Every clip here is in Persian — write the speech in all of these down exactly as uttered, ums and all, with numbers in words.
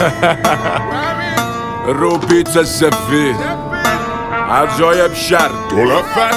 رو بیت سفید عجایب شر دولفن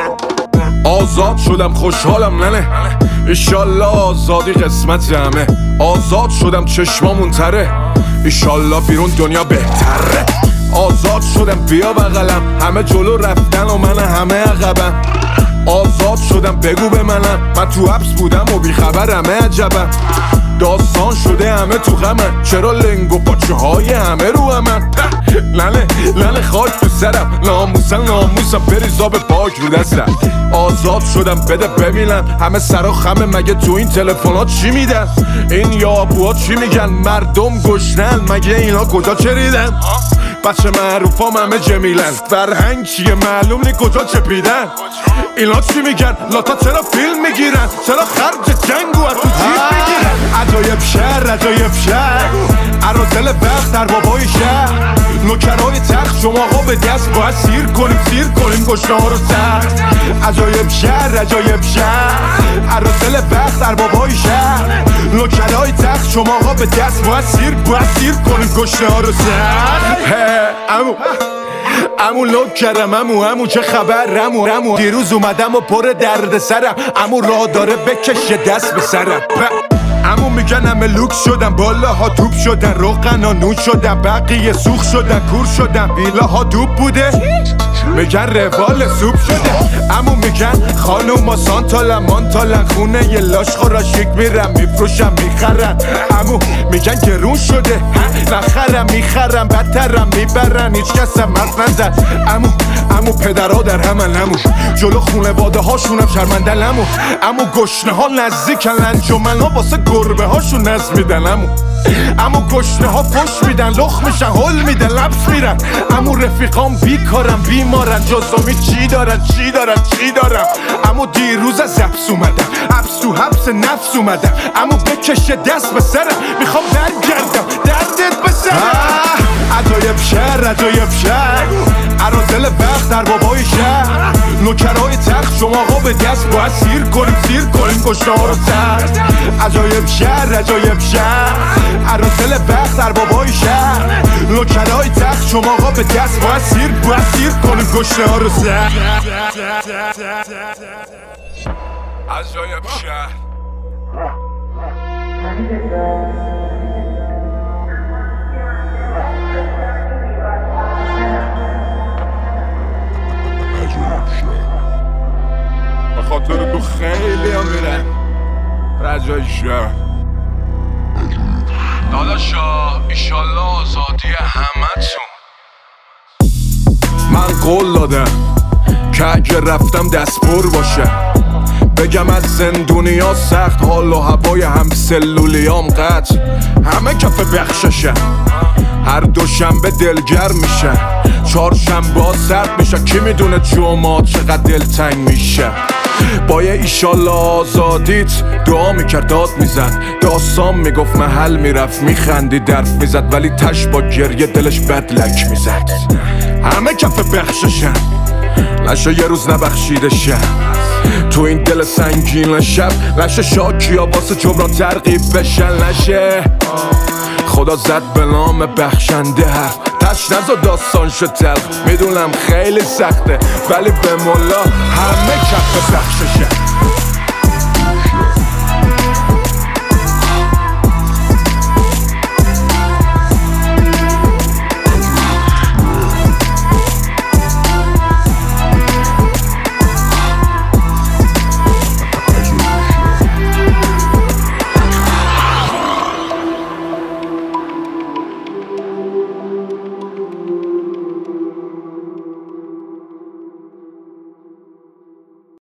آزاد شدم خوشحالم ننه ایشالله آزادی قسمت همه آزاد شدم چشمامون تره ایشالله بیرون دنیا بهتره آزاد شدم بیا بغلم همه جلو رفتن و من همه عقبم آزاد شدم بگو به منم من تو حبس بودم و بیخبرمه عجبم داستان شده همه تو غمن چرا لنگ و پاچه های همه رو همن لنه لنه خاک تو سرم ناموسن ناموسم بریزا به پاک رو دستم آزاد شدم بده ببینم همه سرا خمه مگه تو این تلفنات چی میدن این یابوها چی میگن مردم گشنن مگه اینا کجا چریدن بچه معروفام همه جمیلن فرهنگ چیه معلوم نی کجا چپیدن اینا چی میگن لاتا چرا فیلم میگیرن چرا خرج جنگو از تو جیب میگیرن عجایب شهر عجایب شهر عرازل وقت در بابای شهر نوکرای تخت شما ها به دست باید سیر کنیم سیر کنیم گشنه ها رو سخت عجایب شهر عجایب شهر عرازل وقت در بابای شهر نوکرای تخت شما ها به دست باید سیر باید سیر کنیم گشنه ها رو سخت امو امو لوک کردم امو امو چه خبر امو امو دیروز اومدم و پر درد سرم امو راه داره بکشه دست به سرم امو میگن همه لوکس شدن بالاها توپ شدن روغنا نوش شدن بقیه سوخ شدن کور شدن ویلاها دوب بوده میگن روال سوپ شده امو میگن خانوما سانتالن مانتالن خونه یه لاش خورا شک میرم میفروشم میخرن امو میگن گرون شده نخرم میخرم بدترم میبرن هیچ کس هم حرف نزد امو امو پدرها در همن امو جلو خونواده هاشونم شرمندن امو امو گشنه ها نزدیکن انجمن ها واسه گربه هاشون نز میدن امو امو گشنه ها فش میدن لخ میشن هل میدن لبس میرن امو رفیقام بیکارم بیمارن جزامی چی دارن چی دارن چی دارن امو دیروز از حبس اومدم حبس تو حبس نفس اومدم امو بکشه دست به سرم میخوام برگردم دردت به سرم عجایب شهر عجایب شهر عرازل وقت در بابای شهر نوکرای تخت شما ها به دست باید سیر کنیم سیر کنیم گشنه ها رو سخت عجایب شهر عجایب شهر عرازل وقت در بابای شهر نوکرای تخت شما ها به دست باید سیر باید سیر کنیم گشنه ها رو سخت عجایب شهر به خاطر تو خیلی هم میرن رجای شهر داداشا ایشالله آزادی همتون من قول دادم که اگه رفتم دست پر باشه بگم از زندونیا سخت حال و هوای هم سلولیام قطع همه کف بخششه هر دوشنبه دلگرم میشه چهارشنبه ها سرد میشه کی میدونه جمعه چقدر دلتنگ میشه با یه ایشالله آزادیت دعا میکرد داد میزد داستان میگفت محل میرفت میخندی درف میزد ولی تش با گریه دلش بدلک میزد همه کف بخششن نشه یه روز نبخشیده شه تو این دل سنگین شب نشه شاکیا واسه جبران ترغیب بشن نشه خدا زد به نام بخشنده حرف تش نزا داستان شد تلخ میدونم خیلی سخته ولی به مولا همه کف بخششه